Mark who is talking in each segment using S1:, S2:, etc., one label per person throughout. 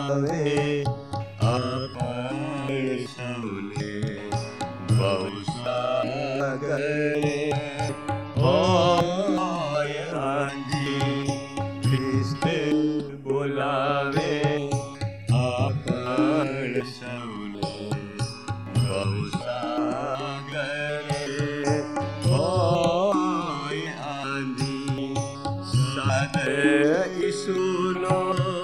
S1: आपण सौले भवसागरे होय आंधी ख्रिस्त बोलावे आपण सौले भवसागरे होय आंधी सादे ईसुनो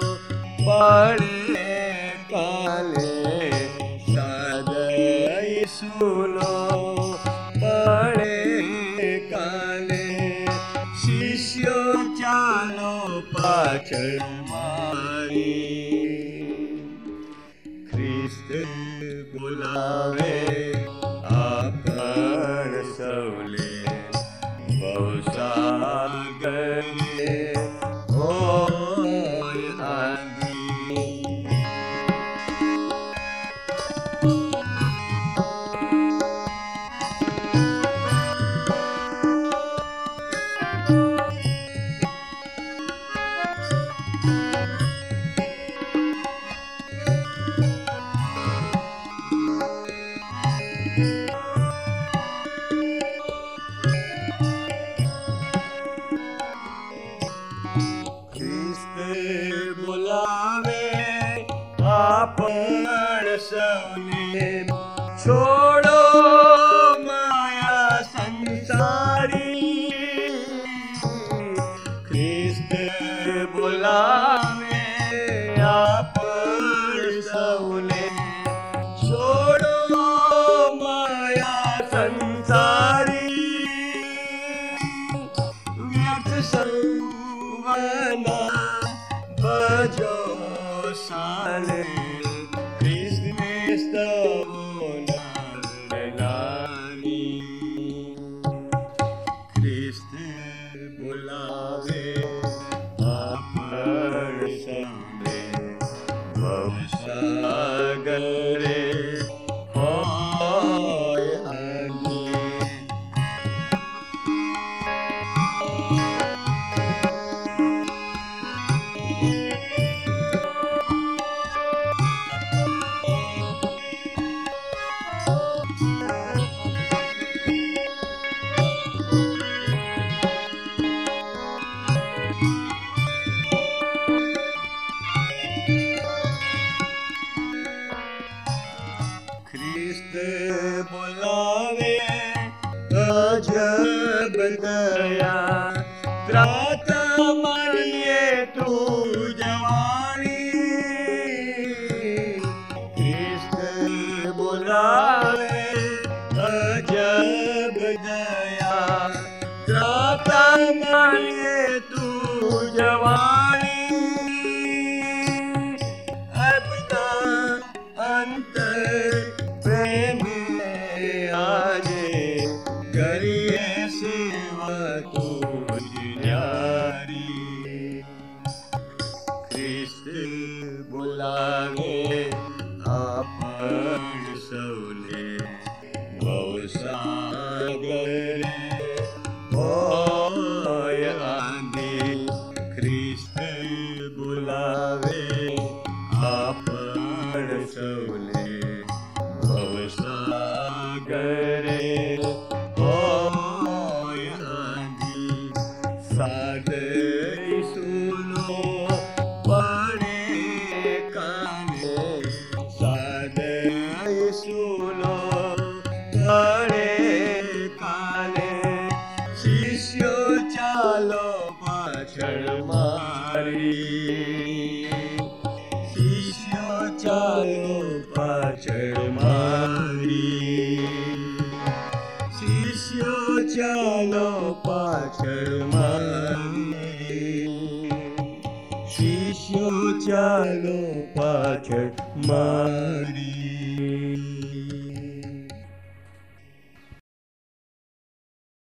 S1: पड़े काले सादे ईसुनो पड़े काले शिष्यो चालो पाछळ मारी ख्रिस्त बोलावे आपण सौले भवसागरे होय आंधी बोलावे आपण सौले छोड़ो माया संसारी ख्रिस्त बोलावे आपण सौले छोड़ो माया संसारी व्यर्थ संवना बजो साले ख्रिस्त ने स्तवना लानी ख्रिस्त बोलावे आपण सौले भवसागरे होय आंधी ख्रिस्त बोलावे अजब दया त्राता मानिए तू जवानी ख्रिस्त बोलावे अजब दया त्राता मानिए तू जवानी अपना अंतर प्रेम आजे करिए सेवा तुझ न्यारी ख्रिस्त बोलावे आपण सौले भवसागरे होय आंधी ख्रिस्त बोलावे आपण सौले भवसागरे होय आंधी सादे ईसुनो पड़े काले सादे ईसुनो पड़े काले शिष्यो चालो पाछळ मारी शिष्यो चालो पाछळ मारी शिष्यो चालो पाछळ मारी शिष्यो चालो पाछळ मारी